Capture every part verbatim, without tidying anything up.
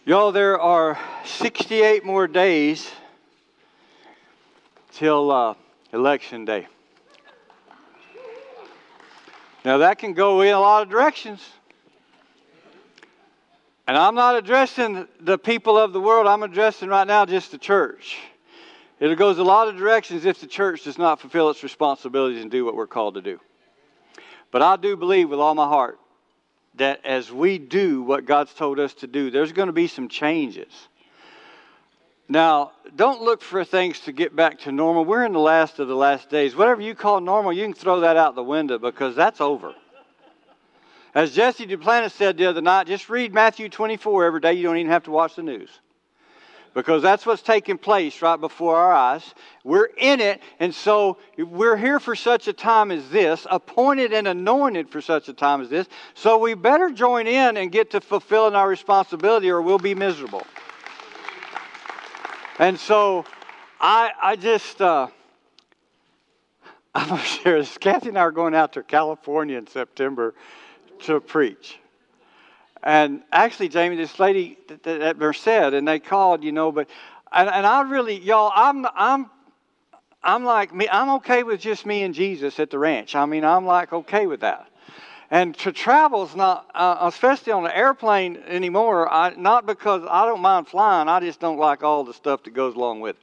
Y'all, there are sixty-eight more days till uh, election day. Now that can go in a lot of directions. And I'm not addressing the people of the world. I'm addressing right now just the church. It goes a lot of directions if the church does not fulfill its responsibilities and do what we're called to do. But I do believe with all my heart that as we do what God's told us to do, there's going to be some changes. Now, don't look for things to get back to normal. We're in the last of the last days. Whatever you call normal, you can throw that out the window because that's over. As Jesse Duplantis said the other night, just read Matthew twenty-four every day. You don't even have to watch the news. Because that's what's taking place right before our eyes. We're in it, and so we're here for such a time as this, appointed and anointed for such a time as this. So we better join in and get to fulfilling our responsibility or we'll be miserable. And so I I just, uh, I'm going to share this. Kathy and I are going out to California in September to preach. And actually, Jamie, this lady at Merced, and they called, you know, but, and, and I really, y'all, I'm, I'm, I'm like me, I'm okay with just me and Jesus at the ranch. I mean, I'm like okay with that. And to travel's not, uh, especially on an airplane anymore, I, not because I don't mind flying, I just don't like all the stuff that goes along with it.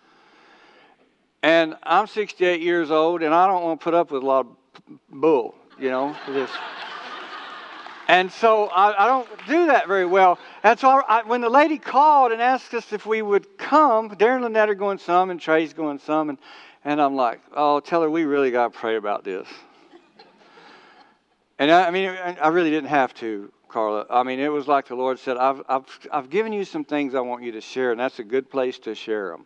And I'm sixty-eight years old, and I don't want to put up with a lot of bull, you know, this. And so I, I don't do that very well. And so I, I, when the lady called and asked us if we would come, Darren and Lynette are going some, and Trey's going some, and, and I'm like, oh, tell her we really got to pray about this. And I, I mean, I really didn't have to, Carla. I mean, it was like the Lord said, I've, I've, I've given you some things I want you to share, and that's a good place to share them.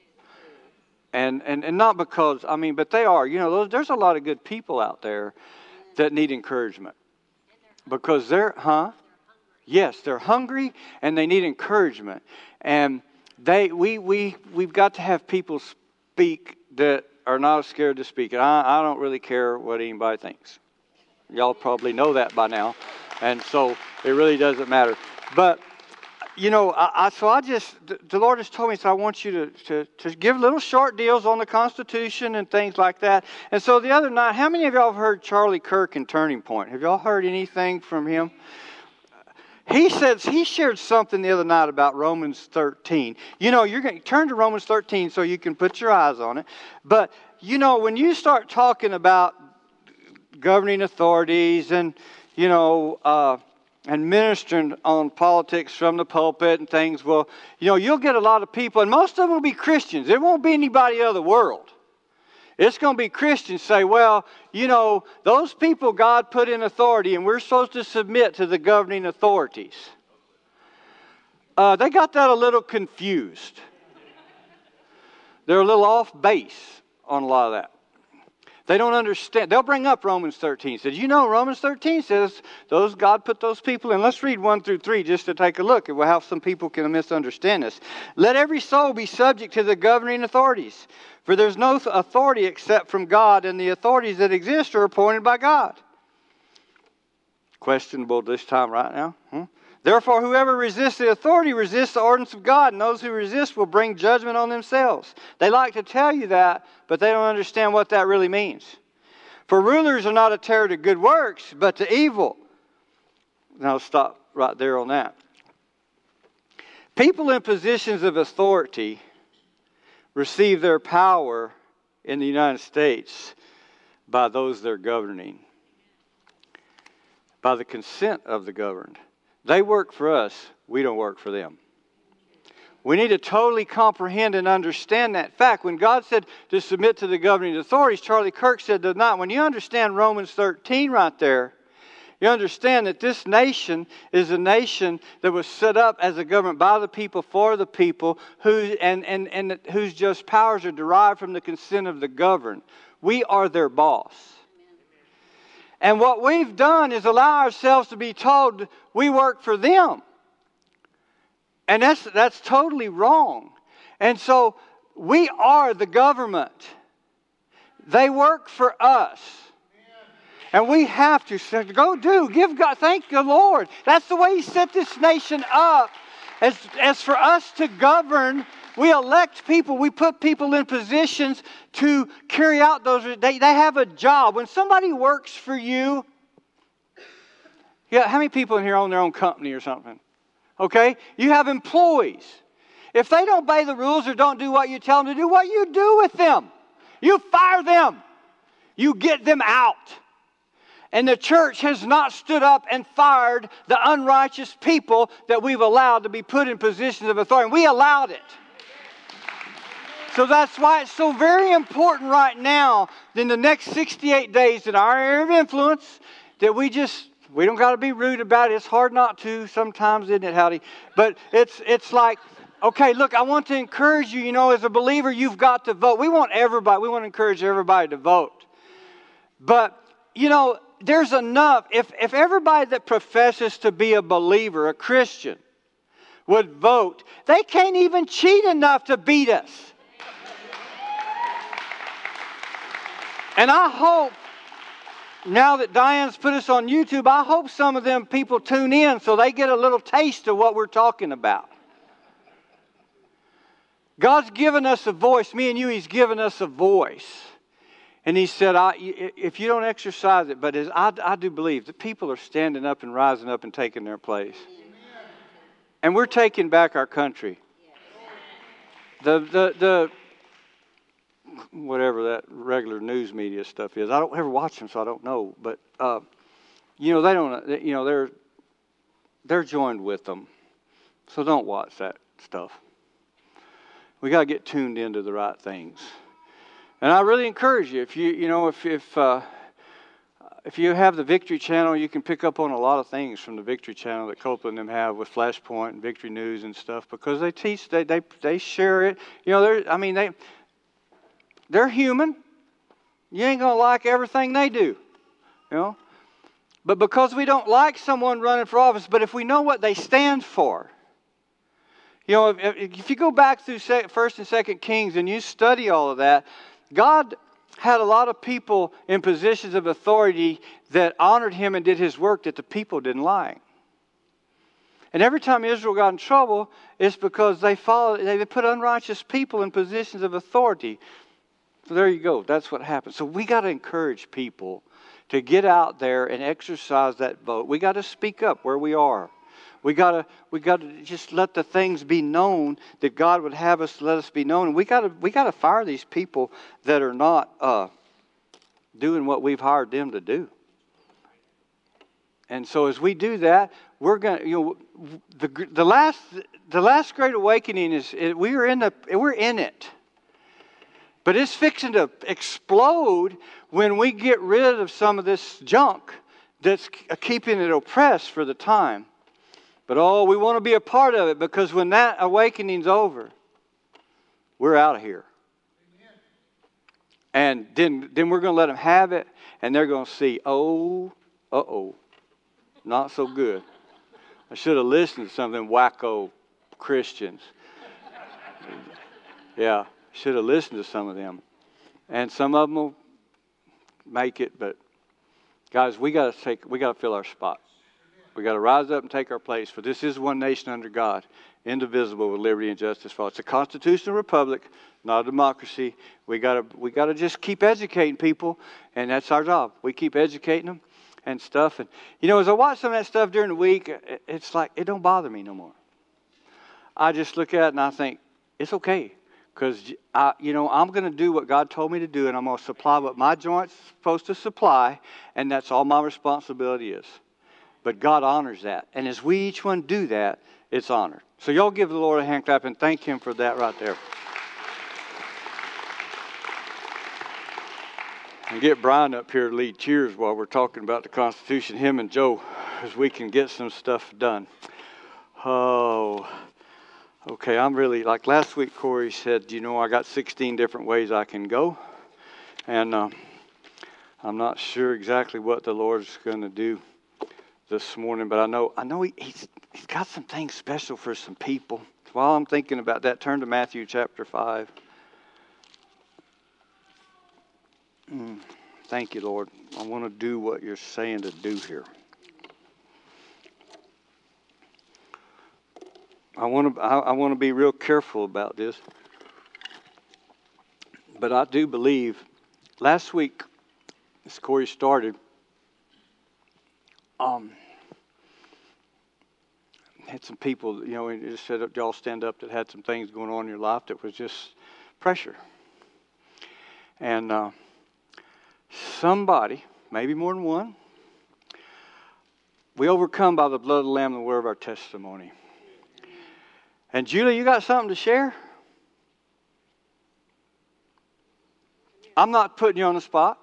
And, and, and not because, I mean, but they are. You know, those, there's a lot of good people out there that need encouragement. Because they're, huh? Yes, they're hungry and they need encouragement. And they, we, we, we've got to have people speak that are not scared to speak. And I, I don't really care what anybody thinks. Y'all probably know that by now. And so it really doesn't matter. But, you know, I, I so I just, the Lord has told me, so I want you to, to, to give little short deals on the Constitution and things like that. And so the other night, how many of y'all have heard Charlie Kirk in Turning Point? Have y'all heard anything from him? He says, he shared something the other night about Romans thirteen. You know, you're going to turn to Romans thirteen so you can put your eyes on it. But, you know, when you start talking about governing authorities and, you know, uh, and ministering on politics from the pulpit and things, well, you know, you'll get a lot of people, and most of them will be Christians. It won't be anybody out of the world. It's going to be Christians say, well, you know, those people God put in authority, and we're supposed to submit to the governing authorities. Uh, they got that a little confused. They're a little off base on a lot of that. They don't understand. They'll bring up Romans thirteen. Says, you know, Romans thirteen says those God put those people in. Let's read one through three just to take a look at how some people can misunderstand this. Let every soul be subject to the governing authorities, for there's no authority except from God, and the authorities that exist are appointed by God. Questionable this time right now. Hmm? Therefore, whoever resists the authority resists the ordinance of God, and those who resist will bring judgment on themselves. They like to tell you that, but they don't understand what that really means. For rulers are not a terror to good works, but to evil. Now, I'll stop right there on that. People in positions of authority receive their power in the United States by those they're governing, by the consent of the governed. They work for us. We don't work for them. We need to totally comprehend and understand that fact. When God said to submit to the governing authorities, Charlie Kirk said the night, when you understand Romans thirteen right there, you understand that this nation is a nation that was set up as a government by the people, for the people, who, and, and, and whose just powers are derived from the consent of the governed. We are their boss. And what we've done is allow ourselves to be told we work for them. And that's, that's totally wrong. And so we are the government. They work for us. And we have to say, go do, give God, thank the Lord. That's the way He set this nation up. As, as for us to govern, we elect people. We put people in positions to carry out those. They, they have a job. When somebody works for you, yeah, how many people in here own their own company or something? Okay? You have employees. If they don't obey the rules or don't do what you tell them to do, what you do with them? You fire them. You get them out. And the church has not stood up and fired the unrighteous people that we've allowed to be put in positions of authority. We allowed it. So that's why it's so very important right now in the next sixty-eight days in our area of influence that we just, we don't got to be rude about it. It's hard not to sometimes, isn't it, Howdy? But it's it's like, okay, look, I want to encourage you, you know, as a believer, you've got to vote. We want everybody, we want to encourage everybody to vote. But, you know, there's enough. If, if everybody that professes to be a believer, a Christian, would vote, they can't even cheat enough to beat us. And I hope, now that Diane's put us on YouTube, I hope some of them people tune in so they get a little taste of what we're talking about. God's given us a voice. Me and you, He's given us a voice. And He said, I, if you don't exercise it, but as I, I do believe that people are standing up and rising up and taking their place. And we're taking back our country. The, the, the, whatever that regular news media stuff is, I don't ever watch them, so I don't know. But, uh, you know, they don't, you know, they're, they're joined with them. So don't watch that stuff. We got to get tuned into the right things. And I really encourage you, if you, you know, if if uh, if you have the Victory Channel, you can pick up on a lot of things from the Victory Channel that Copeland and them have with Flashpoint and Victory News and stuff, because they teach, they they they share it. You know, they're, I mean, they they're human. You ain't gonna like everything they do, you know. But because we don't like someone running for office, but if we know what they stand for. You know, if, if you go back through First and Second Kings and you study all of that, God had a lot of people in positions of authority that honored Him and did His work that the people didn't like. And every time Israel got in trouble, it's because they followed, they put unrighteous people in positions of authority. So there you go. That's what happened. So we got to encourage people to get out there and exercise that vote. We got to speak up where we are. We gotta, we gotta just let the things be known that God would have us let us be known. And we gotta, we gotta fire these people that are not uh, doing what we've hired them to do. And so as we do that, we're gonna, you know, the the last the last Great Awakening is we are in the we're in it, but it's fixing to explode when we get rid of some of this junk that's keeping it oppressed for the time. But, oh, we want to be a part of it, because when that awakening's over, we're out of here. Amen. And then, then we're going to let them have it, and they're going to see, oh, uh-oh, not so good. I should have listened to some of them wacko Christians. Yeah, should have listened to some of them. And some of them will make it, but, guys, we got to take, we got to fill our spot. We got to rise up and take our place, for this is one nation under God, indivisible, with liberty and justice for all. It's a constitutional republic, not a democracy. We got to we got to just keep educating people, and that's our job. We keep educating them and stuff. And you know, as I watch some of that stuff during the week, it's like it don't bother me no more. I just look at it and I think it's okay, because I, you know, I'm going to do what God told me to do, and I'm going to supply what my joint's supposed to supply, and that's all my responsibility is. But God honors that. And as we each one do that, it's honored. So y'all give the Lord a hand clap and thank Him for that right there. And get Brian up here to lead cheers while we're talking about the Constitution, him and Joe, as we can get some stuff done. Oh, okay, I'm really, like last week Corey said, you know, I got sixteen different ways I can go. And uh, I'm not sure exactly what the Lord's going to do this morning, but I know I know he, he's he's got some things special for some people. While I'm thinking about that, turn to Matthew chapter five. Mm, thank you, Lord. I want to do what you're saying to do here. I want to I, I want to be real careful about this. But I do believe last week, as Corey started, um, had some people, you know, and just said y'all stand up that had some things going on in your life that was just pressure. And uh, somebody, maybe more than one, we overcome by the blood of the Lamb and the word of our testimony. And Julie, you got something to share? I'm not putting you on the spot.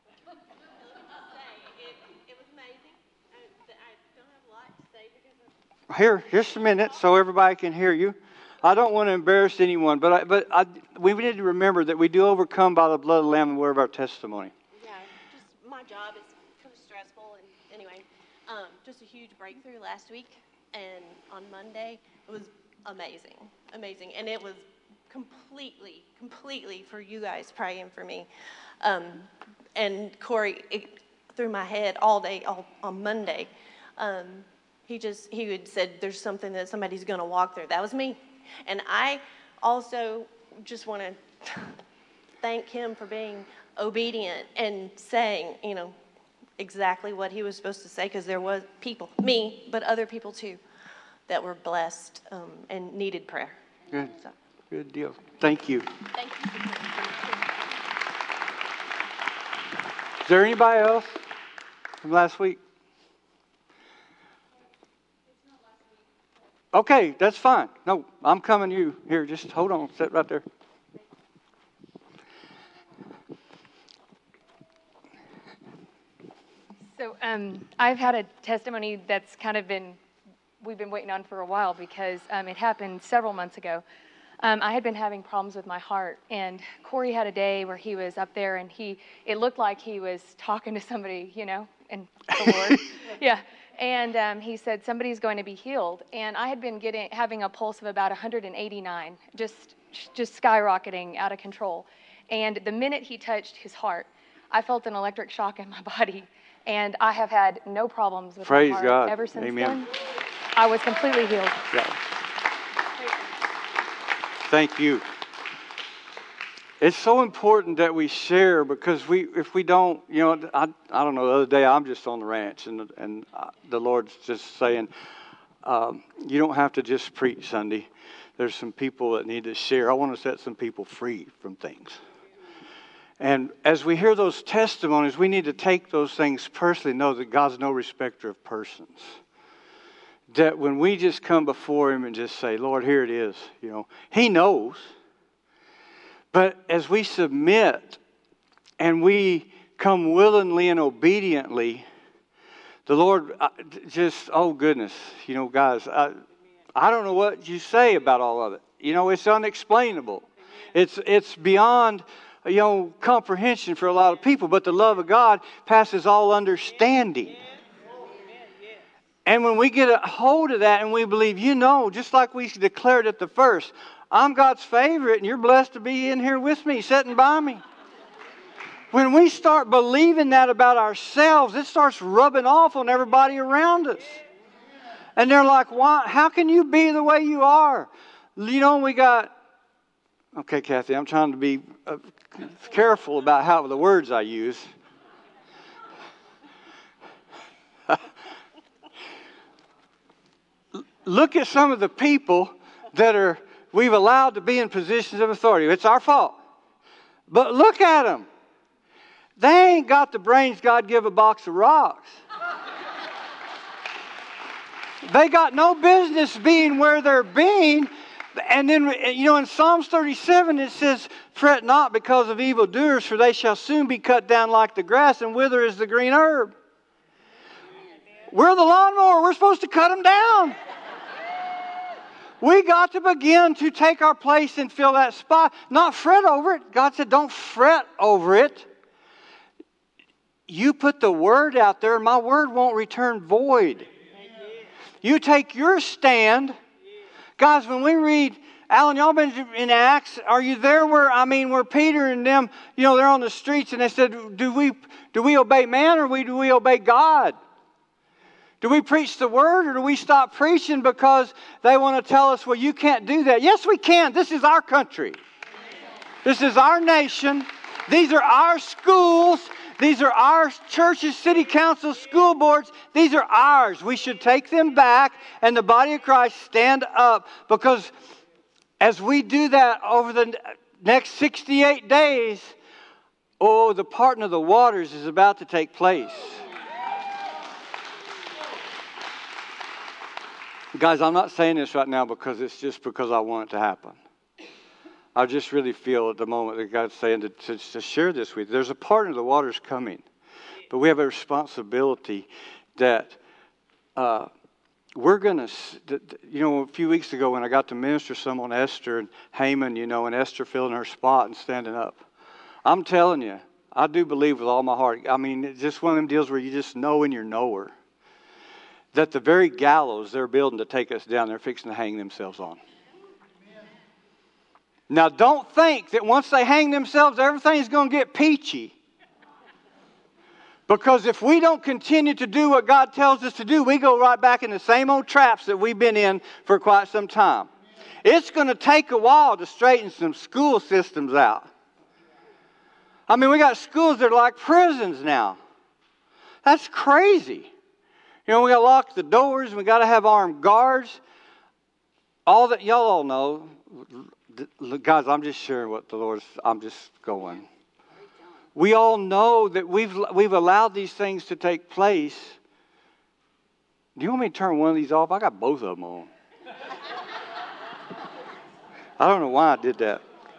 Here, just a minute, so everybody can hear you. I don't want to embarrass anyone, but I, but I, we need to remember that we do overcome by the blood of the Lamb and the word of our testimony. Yeah, just my job is kind of stressful, and anyway, um, just a huge breakthrough last week, and on Monday it was amazing, amazing, and it was completely, completely for you guys praying for me, um, and Corey, it, through my head all day, all on Monday. Um, He just, he had said, there's something that somebody's going to walk through. That was me. And I also just want to thank him for being obedient and saying, you know, exactly what he was supposed to say, because there was people, me, but other people too, that were blessed um, and needed prayer. Good. So. Good deal. Thank you. Thank you. Is there anybody else from last week? Okay, that's fine. No, I'm coming to you. Here, just hold on. Sit right there. So um, I've had a testimony that's kind of been, we've been waiting on for a while, because um, it happened several months ago. Um, I had been having problems with my heart, and Corey had a day where he was up there, and he, it looked like he was talking to somebody, you know, and the Lord. Yeah. And um, he said, somebody's going to be healed. And I had been getting having a pulse of about one hundred eighty-nine, just just skyrocketing out of control. And the minute he touched his heart, I felt an electric shock in my body. And I have had no problems with Praise my heart God. ever since Amen. then. I was completely healed. Yeah. Thank you. It's so important that we share, because we, if we don't, you know, I, I don't know, the other day I'm just on the ranch, and and the Lord's just saying, um, you don't have to just preach Sunday. There's some people that need to share. I want to set some people free from things. And as we hear those testimonies, we need to take those things personally, know that God's no respecter of persons. That when we just come before Him and just say, Lord, here it is, you know, He knows. But as we submit and we come willingly and obediently, the Lord just, oh goodness, you know, guys, I, I don't know what you say about all of it. You know, it's unexplainable. It's it's beyond, you know, comprehension for a lot of people, but the love of God passes all understanding. And when we get a hold of that and we believe, you know, just like we declared at the first, I'm God's favorite, and you're blessed to be in here with me, sitting by me. When we start believing that about ourselves, it starts rubbing off on everybody around us. And they're like, why? How can you be the way you are? You know, we got... Okay, Kathy, I'm trying to be uh, careful about how the words I use. Look at some of the people that are... we've allowed to be in positions of authority. It's our fault. But look at them. They ain't got the brains God give a box of rocks. They got no business being where they're being. And then, you know, in Psalms thirty-seven it says, fret not because of evildoers, for they shall soon be cut down like the grass and wither as the green herb. We're the lawnmower. We're supposed to cut them down. We got to begin to take our place and fill that spot. Not fret over it. God said, don't fret over it. You put the word out there, and my word won't return void. You take your stand. Guys, when we read, Alan, y'all been in Acts, are you there where, I mean, where Peter and them, you know, they're on the streets, and they said, do we do we obey man or do we obey God? Do we preach the word, or do we stop preaching because they want to tell us, well, you can't do that? Yes, we can. This is our country. This is our nation. These are our schools. These are our churches, city councils, school boards. These are ours. We should take them back, and the body of Christ stand up, because as we do that over the next sixty-eight days, oh, the parting of the waters is about to take place. Guys, I'm not saying this right now because it's just because I want it to happen. I just really feel at the moment that God's saying to, to, to share this with you. There's a part of the waters coming, but we have a responsibility that uh, we're going to, you know, a few weeks ago when I got to minister some on Esther and Haman, you know, and Esther filling her spot and standing up. I'm telling you, I do believe with all my heart. I mean, it's just one of them deals where you just know in your knower that the very gallows they're building to take us down, they're fixing to hang themselves on. Now, don't think that once they hang themselves, everything's going to get peachy. Because if we don't continue to do what God tells us to do, we go right back in the same old traps that we've been in for quite some time. It's going to take a while to straighten some school systems out. I mean, we got schools that are like prisons now. That's crazy. You know, we got to lock the doors, and we got to have armed guards. All that y'all all know. Guys, I'm just sharing what the Lord's, I'm just going. We all know that we've we've allowed these things to take place. Do you want me to turn one of these off? I got both of them on. I don't know why I did that.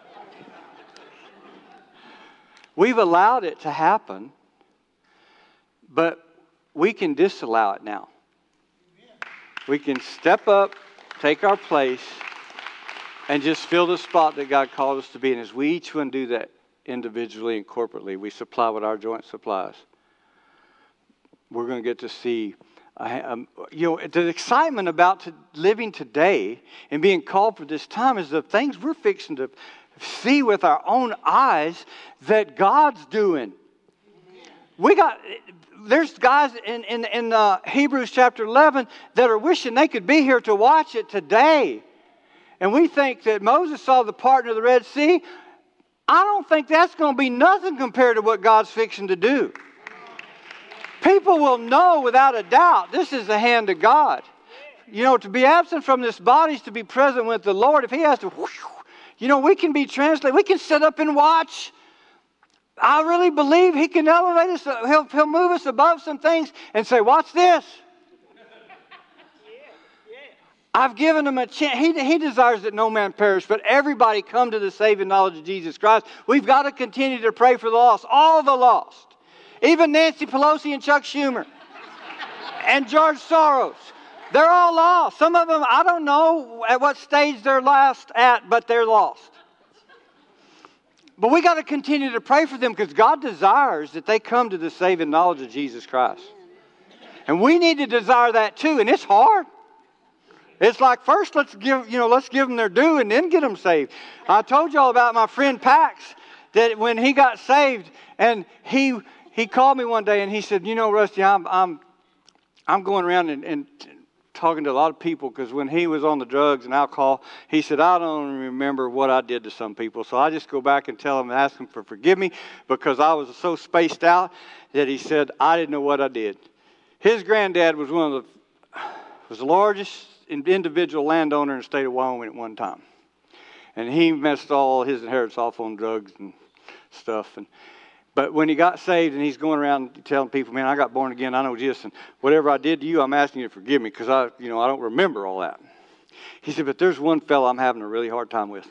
We've allowed it to happen, but we can disallow it now. We can step up, take our place, and just fill the spot that God called us to be in. As we each one do that individually and corporately, we supply what our joint supplies. We're going to get to see, uh, um, you know, the excitement about to living today and being called for this time is the things we're fixing to see with our own eyes that God's doing. We got, there's guys in, in, in uh, Hebrews chapter eleven that are wishing they could be here to watch it today. And we think that Moses saw the parting of the Red Sea. I don't think that's going to be nothing compared to what God's fixing to do. People will know without a doubt this is the hand of God. You know, to be absent from this body is to be present with the Lord. If He has to, whoosh, you know, we can be translated. We can sit up and watch. I really believe He can elevate us. He'll, he'll move us above some things and say, watch this. I've given him a chance. He, he desires that no man perish, but everybody come to the saving knowledge of Jesus Christ. We've got to continue to pray for the lost. All the lost. Even Nancy Pelosi and Chuck Schumer. And George Soros. They're all lost. Some of them, I don't know at what stage they're last at, but they're lost. But we got to continue to pray for them because God desires that they come to the saving knowledge of Jesus Christ. And we need to desire that too, and it's hard. It's like first let's give, you know, let's give them their due and then get them saved. I told y'all about my friend Pax, that when he got saved, and he he called me one day and he said, you know, Rusty, I'm I'm I'm going around and, and talking to a lot of people, because when he was on the drugs and alcohol, he said, I don't remember what I did to some people, so I just go back and tell them and ask them for forgive me, because I was so spaced out that he said I didn't know what I did. His granddad was one of the was the largest individual landowner in the state of Wyoming at one time. And he messed all his inheritance off on drugs and stuff. And But when he got saved and he's going around telling people, man, I got born again, I know Jesus, and whatever I did to you, I'm asking you to forgive me because I, you know, I don't remember all that. He said, but there's one fellow I'm having a really hard time with.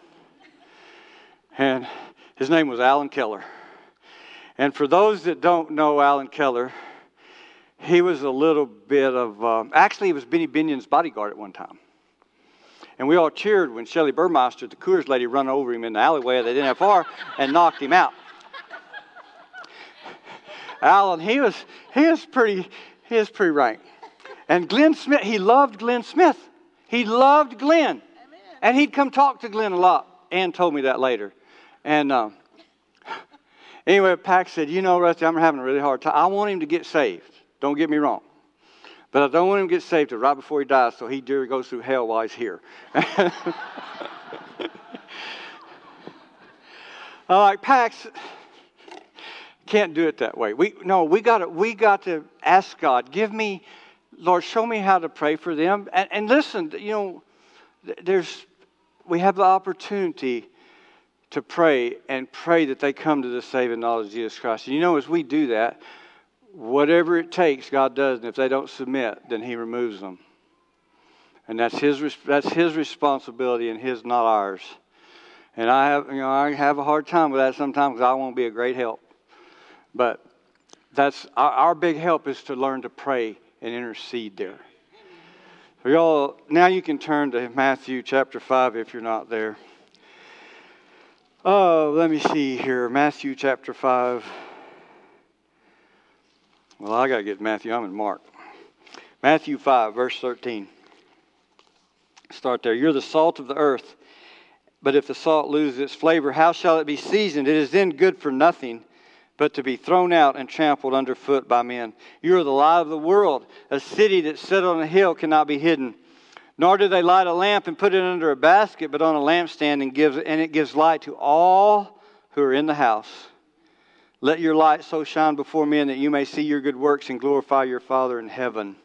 And his name was Alan Keller. And for those that don't know Alan Keller, he was a little bit of, um, actually he was Benny Binion's bodyguard at one time. And we all cheered when Shelley Burmeister, the Coors lady, run over him in the alleyway they didn't have far and knocked him out. Alan, he was he was pretty he was pretty rank. And Glenn Smith, he loved Glenn Smith. He loved Glenn. Amen. And he'd come talk to Glenn a lot. Ann told me that later. And um, anyway, Pax said, you know, Rusty, I'm having a really hard time. I want him to get saved. Don't get me wrong. But I don't want him to get saved till right before he dies, so he goes through hell while he's here. All right, Pax, can't do it that way. We no, we got to we got to ask God. Give me, Lord, show me how to pray for them. And, and listen, you know, there's we have the opportunity to pray and pray that they come to the saving knowledge of Jesus Christ. And you know, as we do that, whatever it takes, God does. And if they don't submit, then He removes them. And that's His that's His responsibility and His, not ours. And I have you know I have a hard time with that sometimes because I want to be a great help. But that's our, our big help is to learn to pray and intercede there. So y'all, now you can turn to Matthew chapter five if you're not there. Oh, let me see here. Matthew chapter five. Well, I got to get Matthew. I'm in Mark. Matthew five, verse thirteen. Start there. You're the salt of the earth. But if the salt loses its flavor, how shall it be seasoned? It is then good for nothing, but to be thrown out and trampled underfoot by men. You are the light of the world. A city that's set on a hill cannot be hidden. Nor do they light a lamp and put it under a basket, but on a lampstand, and gives and it gives light to all who are in the house. Let your light so shine before men that you may see your good works and glorify your Father in heaven.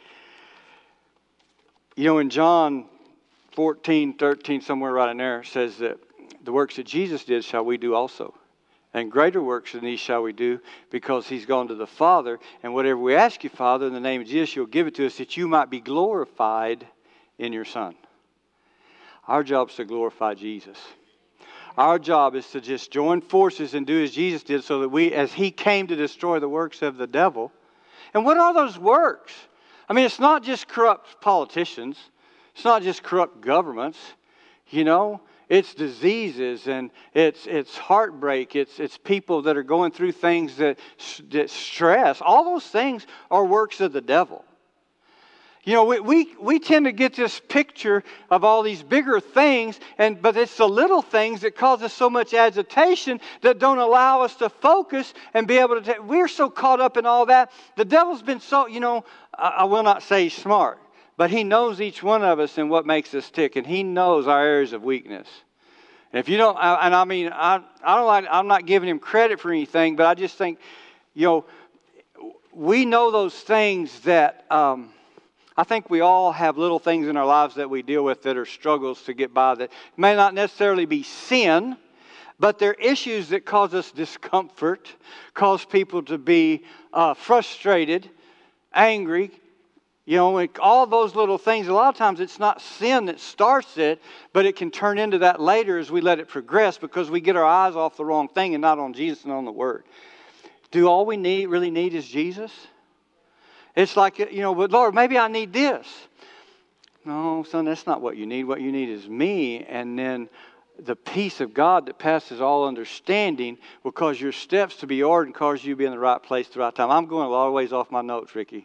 You know, in John fourteen, thirteen, somewhere right in there, it says that the works that Jesus did shall we do also. And greater works than these shall we do, because He's gone to the Father. And whatever we ask you, Father, in the name of Jesus, You'll give it to us, that You might be glorified in Your Son. Our job is to glorify Jesus. Our job is to just join forces and do as Jesus did, so that we, as He came to destroy the works of the devil. And what are those works? I mean, it's not just corrupt politicians. It's not just corrupt governments. You know, it's diseases and it's it's heartbreak. It's it's people that are going through things that, that stress. All those things are works of the devil. You know, we, we, we tend to get this picture of all these bigger things, and but it's the little things that cause us so much agitation that don't allow us to focus and be able to take. We're so caught up in all that. The devil's been so, you know, I, I will not say he's smart, but he knows each one of us and what makes us tick, and he knows our areas of weakness. And if you don't, and I mean, I, I don't like, I'm not giving him credit for anything, but I just think, you know, we know those things that, um, I think we all have little things in our lives that we deal with that are struggles to get by that may not necessarily be sin, but they're issues that cause us discomfort, cause people to be uh, frustrated, angry. You know, all those little things, a lot of times it's not sin that starts it, but it can turn into that later as we let it progress because we get our eyes off the wrong thing and not on Jesus and on the Word. Do all we need really need is Jesus? It's like, you know, but Lord, maybe I need this. No, son, that's not what you need. What you need is me, and then the peace of God that passes all understanding will cause your steps to be ordered and cause you to be in the right place at the right time. I'm going a lot of ways off my notes, Ricky.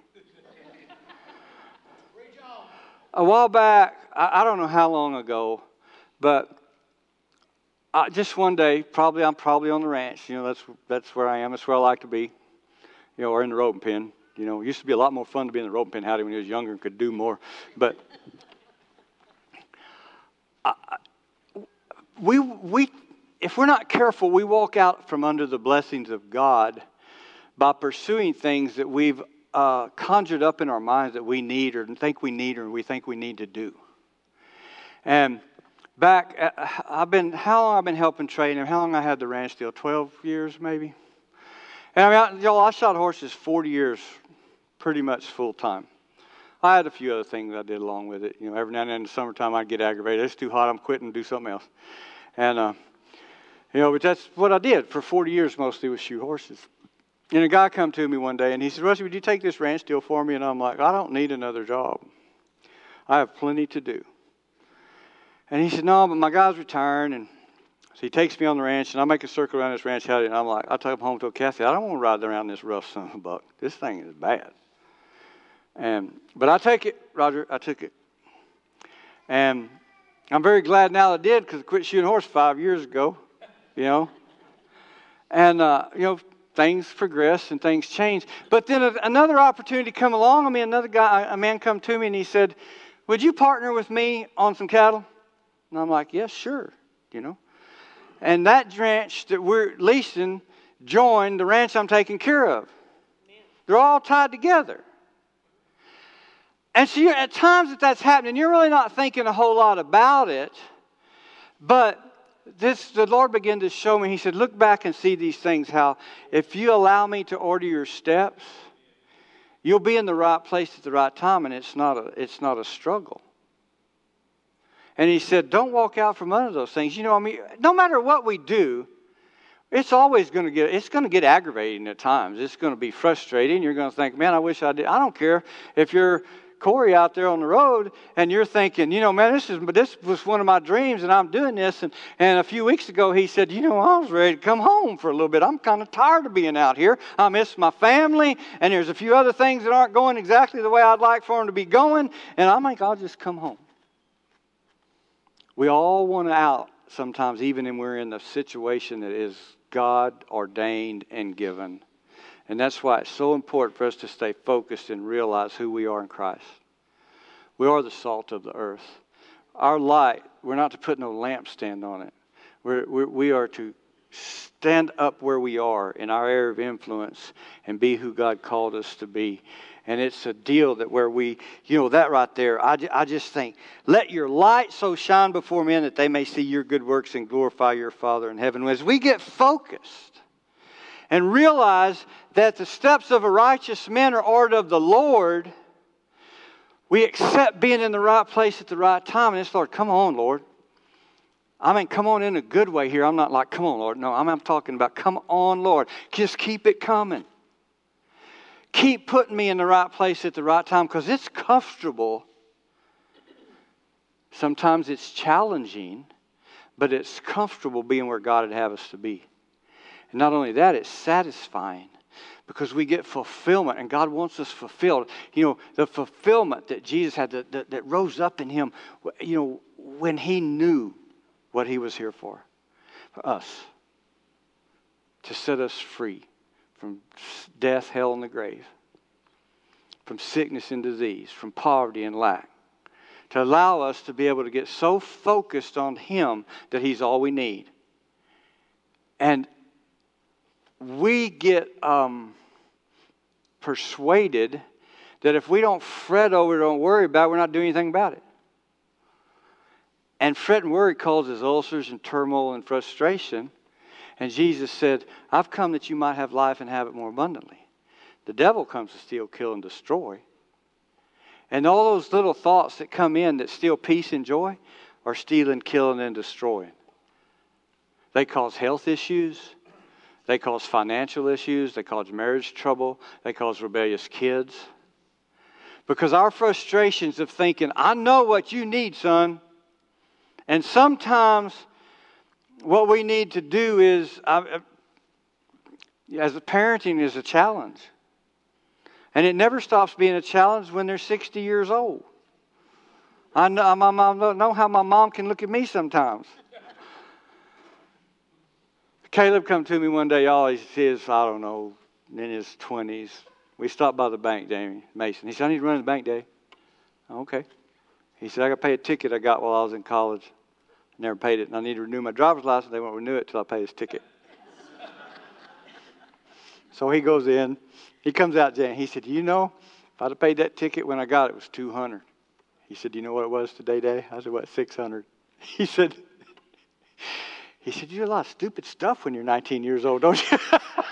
A while back, I, I don't know how long ago, but I, just one day, probably I'm probably on the ranch. You know, that's that's where I am. That's where I like to be. You know, or in the roping pen. You know, it used to be a lot more fun to be in the roping pen, Howdy, when he was younger and could do more. But I, we we if we're not careful, we walk out from under the blessings of God by pursuing things that we've uh, conjured up in our minds that we need or think we need or we think we need to do. And back, I've been how long I've been helping train him? How long I had the ranch deal? Twelve years, maybe. And I mean, y'all, I shot horses forty years, pretty much full time. I had a few other things I did along with it. You know, every now and then in the summertime I'd get aggravated. It's too hot. I'm quitting and do something else. And uh, you know, but that's what I did for forty years. Mostly was shoot horses. And a guy come to me one day and he said, "Rusty, would you take this ranch deal for me?" And I'm like, "I don't need another job. I have plenty to do." And he said, "No, but my guy's retiring." And so he takes me on the ranch, and I make a circle around this ranch, and I'm like, I take him home to Kathy. I don't want to ride around this rough son of a buck. This thing is bad. And but I take it, Roger. I took it, and I'm very glad now I did because I quit shooting horse five years ago. You know, and uh, you know, things progress and things change. But then another opportunity come along. I mean, another guy, a man come to me and he said, would you partner with me on some cattle? And I'm like, yes, sure, you know. And that ranch that we're leasing joined the ranch I'm taking care of. They're all tied together. And so at times that that's happening, you're really not thinking a whole lot about it. But this, the Lord began to show me. He said, look back and see these things, how if you allow me to order your steps, you'll be in the right place at the right time, and it's not a, it's not a struggle. And he said, don't walk out from under those things. You know, I mean, no matter what we do, it's always going to get, it's going to get aggravating at times. It's going to be frustrating. You're going to think, man, I wish I did. I don't care if you're Corey out there on the road and you're thinking, you know, man, this is this was one of my dreams and I'm doing this. And, and a few weeks ago he said, you know, I was ready to come home for a little bit. I'm kind of tired of being out here. I miss my family and there's a few other things that aren't going exactly the way I'd like for them to be going. And I think I'll just come home. We all want out sometimes, even when we're in the situation that is God ordained and given. And that's why it's so important for us to stay focused and realize who we are in Christ. We are the salt of the earth. Our light, we're not to put no lampstand on it. We're, we're, we are to stand up where we are in our area of influence and be who God called us to be. And it's a deal that where we, you know, that right there, I, I just think, let your light so shine before men that they may see your good works and glorify your Father in heaven. As we get focused and realize that the steps of a righteous man are ordered of the Lord, we accept being in the right place at the right time. And it's, Lord, come on, Lord. I mean, come on in a good way here. I'm not like, come on, Lord. No, I'm, I'm talking about, come on, Lord. Just keep it coming. Keep putting me in the right place at the right time, because it's comfortable. Sometimes it's challenging, but it's comfortable being where God would have us to be. And not only that, it's satisfying because we get fulfillment, and God wants us fulfilled. You know, the fulfillment that Jesus had, that, that, that rose up in Him, you know, when He knew what He was here for, for us, to set us free from death, hell, and the grave, from sickness and disease, from poverty and lack, to allow us to be able to get so focused on Him that He's all we need. And we get um, persuaded that if we don't fret over it, don't worry about it, we're not doing anything about it. And fret and worry causes ulcers and turmoil and frustration. And Jesus said, I've come that you might have life and have it more abundantly. The devil comes to steal, kill, and destroy. And all those little thoughts that come in that steal peace and joy are stealing, killing, and destroying. They cause health issues. They cause financial issues. They cause marriage trouble. They cause rebellious kids. Because our frustrations of thinking, I know what you need, son. And sometimes what we need to do is, uh, as a parenting is a challenge. And it never stops being a challenge when they're sixty years old. I know, my mom, I know how my mom can look at me sometimes. Caleb come to me one day, y'all, he's, he's, I don't know, in his twenties. We stopped by the bank, Jamie Mason. He said, I need to run to the bank, Dad. Okay. He said, I got to pay a ticket I got while I was in college. I never paid it, and I need to renew my driver's license. They won't renew it until I pay this ticket. So he goes in. He comes out, Jan. He said, you know, if I'd have paid that ticket when I got it, it was two hundred dollars. He said, do you know what it was today, Dad? I said, what, six hundred dollars? He said, he said, you do a lot of stupid stuff when you're nineteen years old, don't you?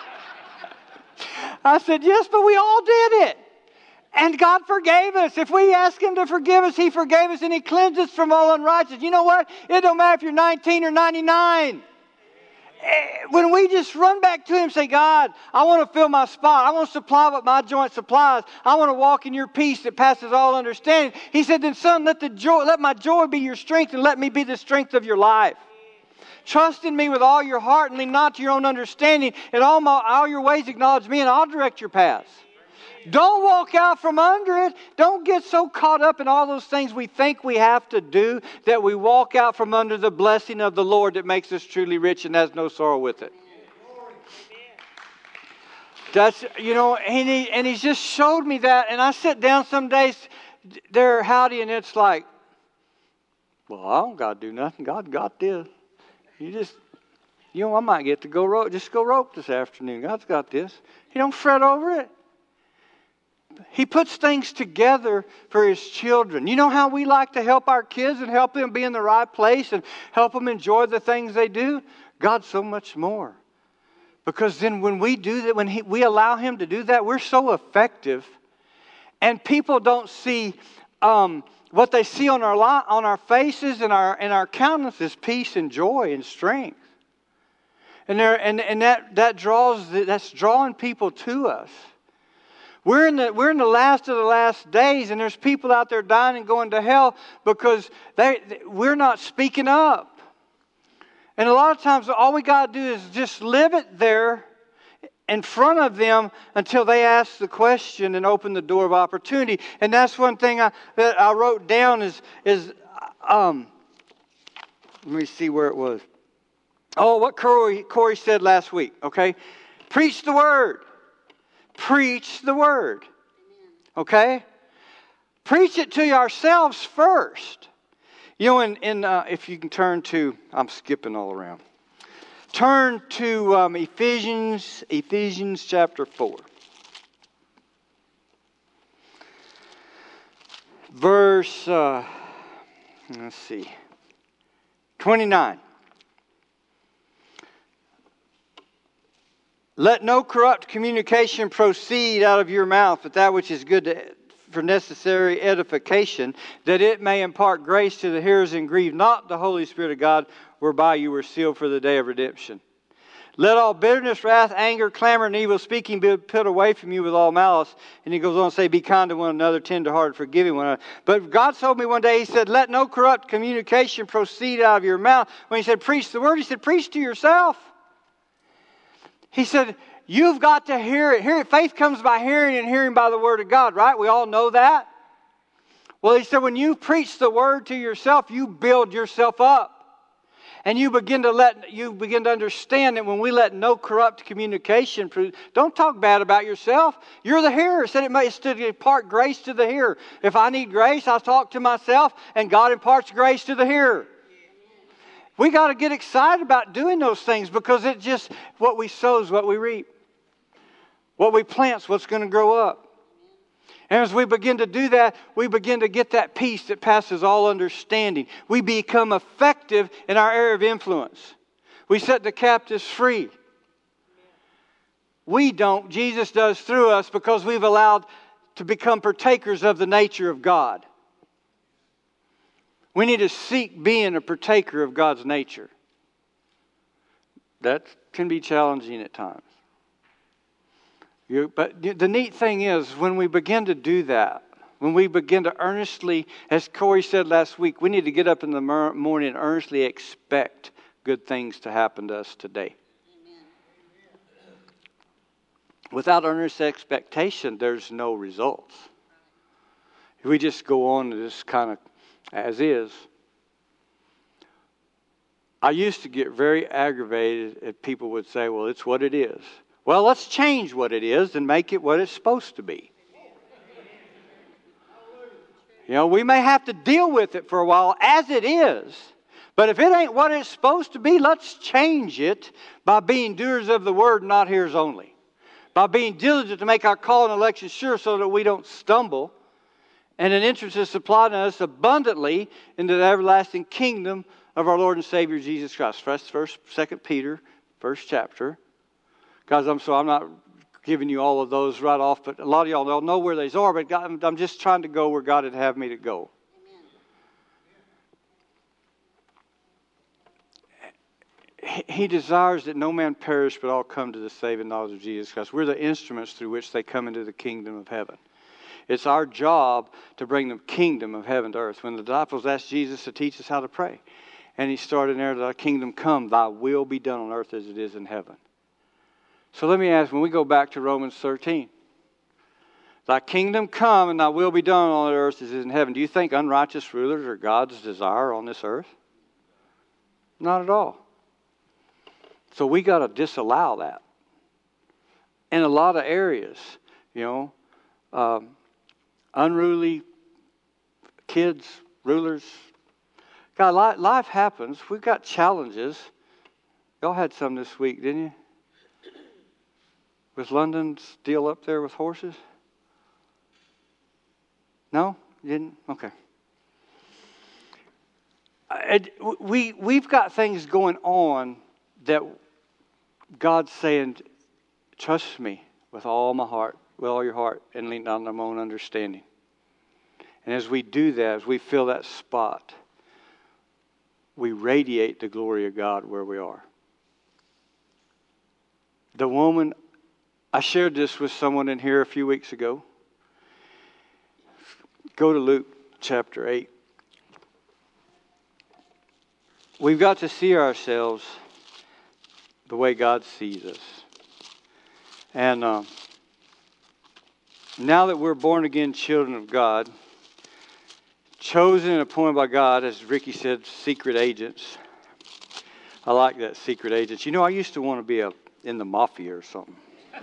I said, yes, but we all did it. And God forgave us. If we ask Him to forgive us, He forgave us and He cleansed us from all unrighteousness. You know what? It don't matter if you're nineteen or ninety-nine. When we just run back to Him and say, God, I want to fill my spot. I want to supply what my joint supplies. I want to walk in your peace that passes all understanding. He said, then son, let the joy, let my joy be your strength and let me be the strength of your life. Trust in me with all your heart and lean not to your own understanding. In all, my, all your ways acknowledge me and I'll direct your paths. Don't walk out from under it. Don't get so caught up in all those things we think we have to do that we walk out from under the blessing of the Lord that makes us truly rich and has no sorrow with it. That's, you know, and, he, and he's just showed me that. And I sit down some days, they're howdy, and it's like, well, I don't got to do nothing. God got this. You just, you know, I might get to go rope, just go rope this afternoon. God's got this. You don't fret over it. He puts things together for His children. You know how we like to help our kids and help them be in the right place and help them enjoy the things they do? God, so much more. Because then when we do that, when he, we allow Him to do that, we're so effective. And people don't see um, what they see on our li- on our faces and our and our countenances, peace and joy and strength. And there and, and that that draws that's drawing people to us. We're in the we're in the last of the last days, and there's people out there dying and going to hell because they we're not speaking up. And a lot of times, all we got to do is just live it there in front of them until they ask the question and open the door of opportunity. And that's one thing I that I wrote down is is um. Let me see where it was. Oh, what Corey Corey said last week. Okay, preach the word. Preach the word. Okay? Preach it to yourselves first. You know, in, in uh, if you can turn to, I'm skipping all around. Turn to um, Ephesians, Ephesians chapter four. Verse, uh, let's see, twenty-nine. Let no corrupt communication proceed out of your mouth, but that which is good to, for necessary edification, that it may impart grace to the hearers, and grieve not the Holy Spirit of God, whereby you were sealed for the day of redemption. Let all bitterness, wrath, anger, clamor, and evil speaking be put away from you with all malice. And he goes on to say, be kind to one another, tender-hearted, forgiving one another. But God told me one day, He said, let no corrupt communication proceed out of your mouth. When He said, preach the word, He said, preach to yourself. He said, you've got to hear it. Hear it. Faith comes by hearing, and hearing by the word of God, right? We all know that. Well, He said, when you preach the word to yourself, you build yourself up. And you begin to let you begin to understand that when we let no corrupt communication, don't talk bad about yourself. You're the hearer. It said it makes to impart grace to the hearer. If I need grace, I'll talk to myself, and God imparts grace to the hearer. We got to get excited about doing those things, because it just, what we sow is what we reap. What we plant is what's going to grow up. And as we begin to do that, we begin to get that peace that passes all understanding. We become effective in our area of influence. We set the captives free. We don't. Jesus does through us, because we've allowed to become partakers of the nature of God. We need to seek being a partaker of God's nature. That can be challenging at times. You, but the neat thing is, when we begin to do that, when we begin to earnestly, as Corey said last week, we need to get up in the morning and earnestly expect good things to happen to us today. Amen. Without earnest expectation, there's no results. If we just go on to this kind of as is. I used to get very aggravated if people would say, well, it's what it is. Well, let's change what it is and make it what it's supposed to be. You know, we may have to deal with it for a while as it is. But if it ain't what it's supposed to be, let's change it by being doers of the word, not hearers only. By being diligent to make our call and election sure, so that we don't stumble. And an entrance is supplied to us abundantly into the everlasting kingdom of our Lord and Savior Jesus Christ. First, first, Second Peter, first chapter. Guys, I'm so I'm not giving you all of those right off, but a lot of y'all don't know where these are. But God, I'm just trying to go where God would have me to go. Amen. He desires that no man perish, but all come to the saving knowledge of Jesus Christ. We're the instruments through which they come into the kingdom of heaven. It's our job to bring the kingdom of heaven to earth. When the disciples asked Jesus to teach us how to pray, and He started there, thy kingdom come, thy will be done on earth as it is in heaven. So let me ask, when we go back to Romans thirteen, thy kingdom come and thy will be done on earth as it is in heaven. Do you think unrighteous rulers are God's desire on this earth? Not at all. So we got to disallow that. in a lot of areas, you know. Um, unruly kids, rulers. God, li- life happens. We've got challenges. Y'all had some this week, didn't you? Was London's deal up there with horses? No? You didn't? Okay. It, we, we've got things going on that God's saying, trust me with all my heart, with all your heart, and lean not on our own understanding. And as we do that, as we fill that spot, we radiate the glory of God where we are. The woman, I shared this with someone in here a few weeks ago. Go to Luke chapter eight. We've got to see ourselves the way God sees us. And uh, now that we're born again children of God, chosen and appointed by God, as Ricky said, secret agents. I like that, secret agents. You know, I used to want to be a in the mafia or something.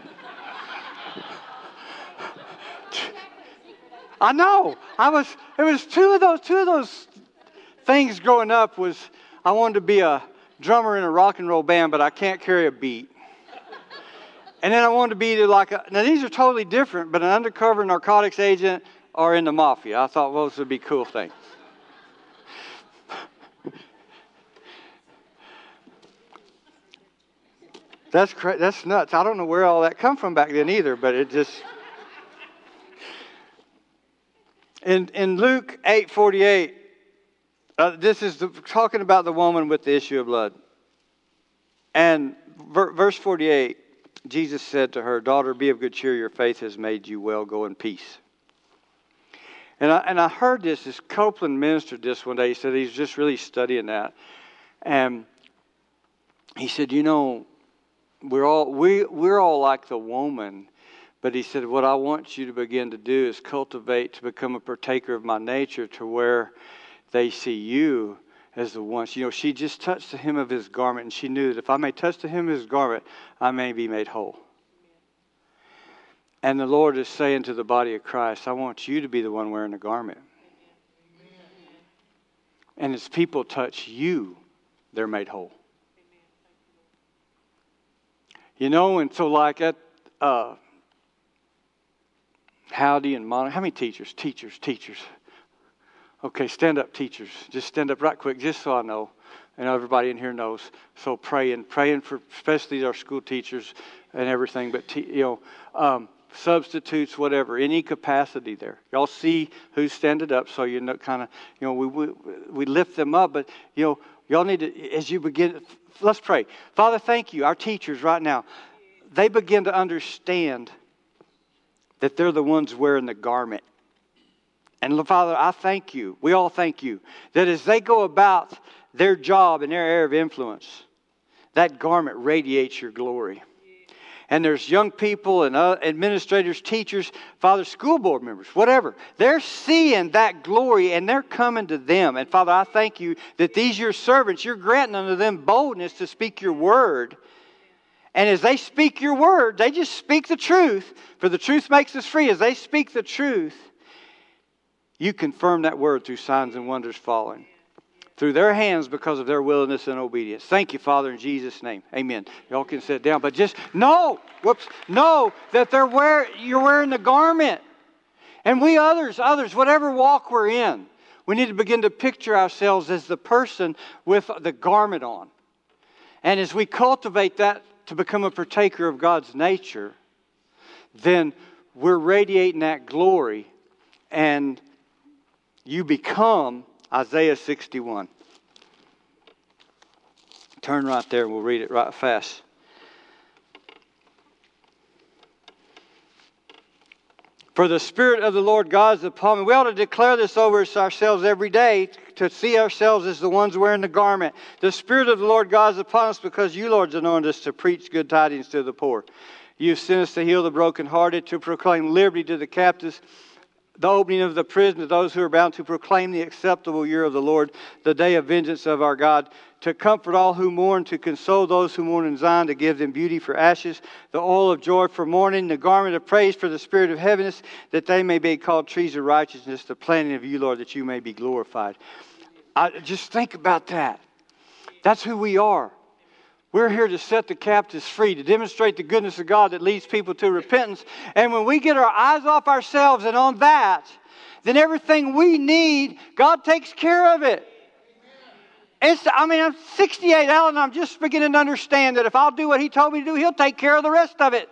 I know. I was. It was two of those. Two of those things growing up was I wanted to be a drummer in a rock and roll band, but I can't carry a beat. And then I wanted to be either like a, now these are totally different, but an undercover narcotics agent or in the mafia. I thought, well, those would be cool things. That's cra- that's nuts. I don't know where all that come from back then either, but it just. In in Luke eight forty-eight, uh, this is the, talking about the woman with the issue of blood. And ver, verse forty-eight, Jesus said to her, "Daughter, be of good cheer. Your faith has made you well. Go in peace." And I and I heard this. This Copeland ministered this one day. He said he's just really studying that, and he said, you know, we're all we we're all like the woman. But he said, what I want you to begin to do is cultivate to become a partaker of my nature to where they see you as the one. You know, she just touched the hem of his garment, and she knew that if I may touch the hem of his garment, I may be made whole. And the Lord is saying to the body of Christ, I want you to be the one wearing the garment. And as people touch you, they're made whole. You know, and so like at... Uh, Howdy and Monica. How many teachers? Teachers, teachers. Okay, stand up, teachers. Just stand up right quick, just so I know. And everybody in here knows. So praying, praying for especially our school teachers and everything. But, te- you know, um, substitutes, whatever, any capacity there. Y'all see who's standing up so you know kind of, you know, we, we, we lift them up. But, you know, y'all need to, as you begin, let's pray. Father, thank you. Our teachers right now, they begin to understand that they're the ones wearing the garment. And Father, I thank you, we all thank you, that as they go about their job and their area of influence, that garment radiates your glory. And there's young people and uh, administrators, teachers, Father, school board members, whatever. They're seeing that glory and they're coming to them. And Father, I thank you that these your servants, you're granting unto them boldness to speak your word. And as they speak your word, they just speak the truth. For the truth makes us free. As they speak the truth, you confirm that word through signs and wonders falling. Through their hands because of their willingness and obedience. Thank you, Father, in Jesus' name. Amen. Y'all can sit down. But just know, whoops, know that they're wear, you're wearing the garment. And we others, others, whatever walk we're in, we need to begin to picture ourselves as the person with the garment on. And as we cultivate that to become a partaker of God's nature, then we're radiating that glory and you become Isaiah sixty-one. Turn right there and we'll read it right fast. For the Spirit of the Lord God is upon me. We ought to declare this over ourselves every day to see ourselves as the ones wearing the garment. The Spirit of the Lord God is upon us because you, Lord, have anointed us to preach good tidings to the poor. You have sent us to heal the brokenhearted, to proclaim liberty to the captives, the opening of the prison to those who are bound, to proclaim the acceptable year of the Lord, the day of vengeance of our God, to comfort all who mourn, to console those who mourn in Zion, to give them beauty for ashes, the oil of joy for mourning, the garment of praise for the spirit of heaviness, that they may be called trees of righteousness, the planting of you, Lord, that you may be glorified. I, just think about that. That's who we are. We're here to set the captives free, to demonstrate the goodness of God that leads people to repentance. And when we get our eyes off ourselves and on that, then everything we need, God takes care of it. It's, I mean, I'm sixty-eight, Alan, and I'm just beginning to understand that if I'll do what He told me to do, He'll take care of the rest of it.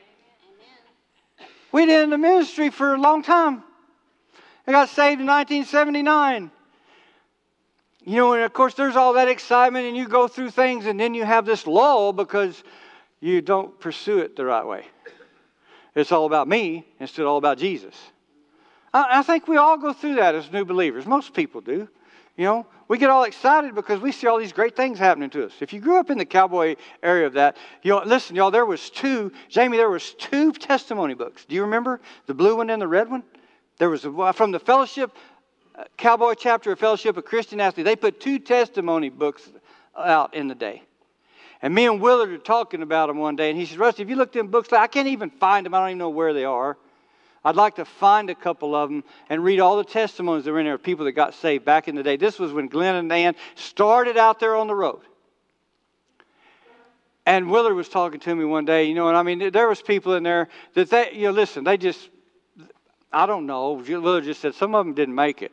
We did in the ministry for a long time. I got saved in nineteen seventy-nine. You know, and of course there's all that excitement and you go through things and then you have this lull because you don't pursue it the right way. It's all about me instead of all about Jesus. I, I think we all go through that as new believers. Most people do. You know, we get all excited because we see all these great things happening to us. If you grew up in the cowboy area of that, you know, listen, y'all, there was two, Jamie, there was two testimony books. Do you remember the blue one and the red one? There was a, from the fellowship, uh, cowboy chapter of Fellowship of Christian Athletes. They put two testimony books out in the day. And me and Willard were talking about them one day, and he said, Rusty, if you look at them books, I can't even find them. I don't even know where they are. I'd like to find a couple of them and read all the testimonies that were in there of people that got saved back in the day. This was when Glenn and Nan started out there on the road. And Willard was talking to me one day, you know, and I mean, there was people in there that they, you know, listen, they just, I don't know. Willard just said some of them didn't make it.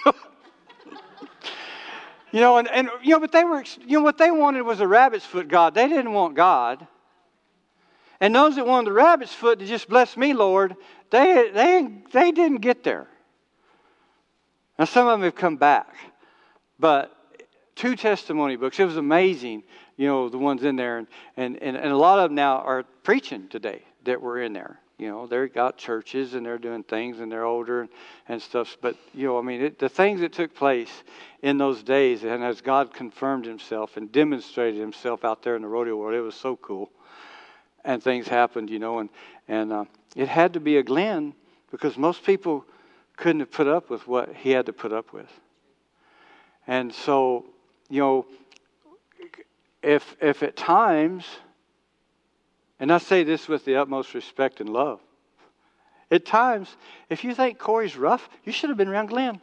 you know, and, and, you know, but they were, you know, what they wanted was a rabbit's foot God. They didn't want God. And those that wanted the rabbit's foot to just bless me, Lord, they, they, they didn't get there. Now, some of them have come back. But two testimony books, it was amazing, you know, the ones in there. And, and, and, and a lot of them now are preaching today that were in there. You know, they've got churches and they're doing things and they're older and, and stuff. But, you know, I mean, it, the things that took place in those days, and as God confirmed Himself and demonstrated Himself out there in the rodeo world, it was so cool. And things happened, you know, and, and uh, it had to be a Glenn because most people couldn't have put up with what he had to put up with. And so, you know, if if at times, and I say this with the utmost respect and love, at times, if you think Corey's rough, you should have been around Glenn.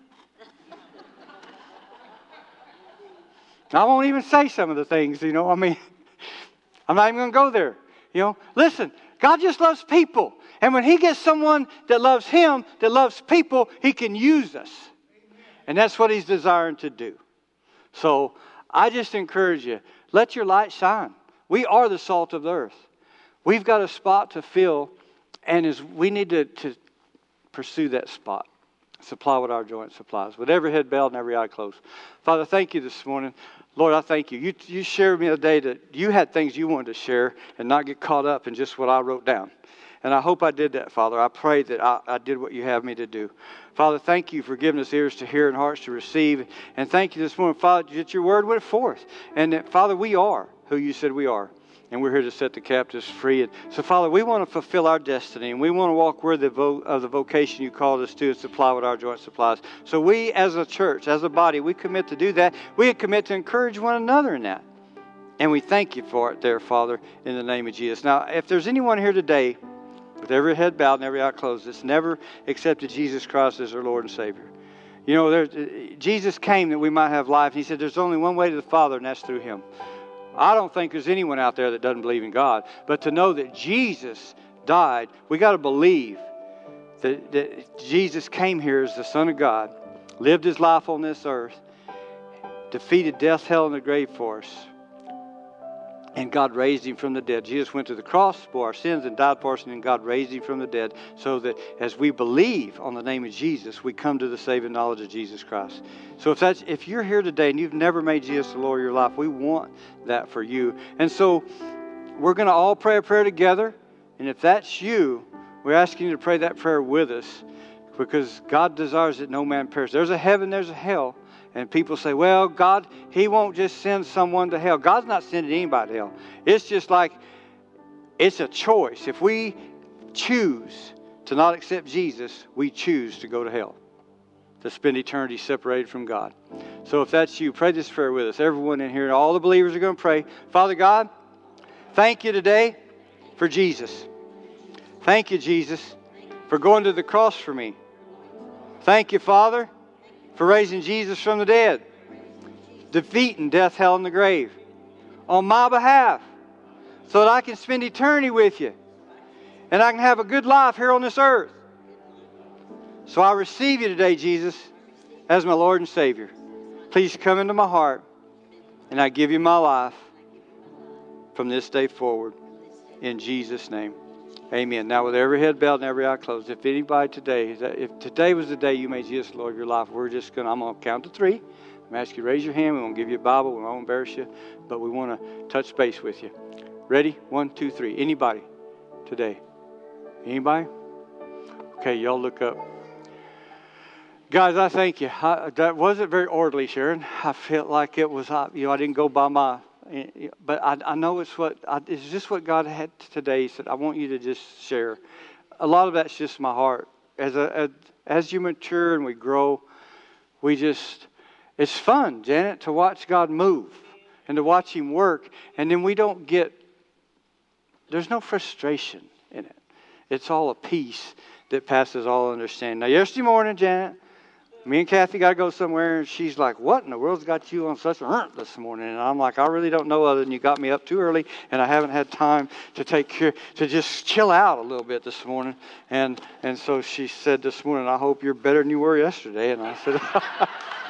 I won't even say some of the things, you know, I mean, I'm not even going to go there. You know, listen, God just loves people. And when He gets someone that loves Him, that loves people, He can use us. And that's what He's desiring to do. So I just encourage you, let your light shine. We are the salt of the earth. We've got a spot to fill, and is we need to, to pursue that spot. Supply what our joint supplies. With every head bowed and every eye closed. Father, thank you this morning. Lord, I thank you. You you shared with me the day that you had things you wanted to share and not get caught up in just what I wrote down. And I hope I did that, Father. I pray that I, I did what you have me to do. Father, thank you for giving us ears to hear and hearts to receive. And thank you this morning, Father, that your word went forth. And that, Father, we are who you said we are. And we're here to set the captives free. And so, Father, we want to fulfill our destiny. And we want to walk worthy of the vocation you called us to and supply with our joint supplies. So we, as a church, as a body, we commit to do that. We commit to encourage one another in that. And we thank you for it there, Father, in the name of Jesus. Now, if there's anyone here today, with every head bowed and every eye closed, that's never accepted Jesus Christ as their Lord and Savior. You know, there, Jesus came that we might have life. He said there's only one way to the Father, and that's through Him. I don't think there's anyone out there that doesn't believe in God. But to know that Jesus died, we got to believe that, that Jesus came here as the Son of God, lived His life on this earth, defeated death, hell, and the grave for us, and God raised Him from the dead. Jesus went to the cross, bore our sins, and died for us, and God raised Him from the dead, so that as we believe on the name of Jesus, we come to the saving knowledge of Jesus Christ. So if that's if you're here today and you've never made Jesus the Lord of your life, we want that for you. And so we're going to all pray a prayer together. And if that's you, we're asking you to pray that prayer with us, because God desires that no man perish. There's a heaven, there's a hell. And people say, well, God, He won't just send someone to hell. God's not sending anybody to hell. It's just like, it's a choice. If we choose to not accept Jesus, we choose to go to hell, to spend eternity separated from God. So if that's you, pray this prayer with us. Everyone in here, all the believers are going to pray. Father God, thank you today for Jesus. Thank you, Jesus, for going to the cross for me. Thank you, Father, for raising Jesus from the dead, defeating death, hell, and the grave on my behalf, so that I can spend eternity with you and I can have a good life here on this earth. So I receive you today, Jesus, as my Lord and Savior. Please come into my heart, and I give you my life from this day forward. In Jesus' name, amen. Now, with every head bowed and every eye closed, if anybody today, if today was the day you made Jesus Lord of your life, we're just going to, I'm going to count to three. I'm going to ask you to raise your hand. We're going to give you a Bible. We won't embarrass you, but we want to touch base with you. Ready? One, two, three. Anybody today? Anybody? Okay, y'all look up. Guys, I thank you. I, that wasn't very orderly, Sharon. I felt like it was, you know, I didn't go by my, but I, I know it's what, I, it's just what God had today. He said, I want you to just share. A lot of that's just my heart. As, a, as, as you mature and we grow, we just, it's fun, Janet, to watch God move and to watch Him work. And then we don't get, there's no frustration in it. It's all a peace that passes all understanding. Now, yesterday morning, Janet, me and Kathy got to go somewhere, and she's like, what in the world's got you on such a hunt this morning? And I'm like, I really don't know other than you got me up too early, and I haven't had time to take care, to just chill out a little bit this morning. And and so she said this morning, I hope you're better than you were yesterday. And I said,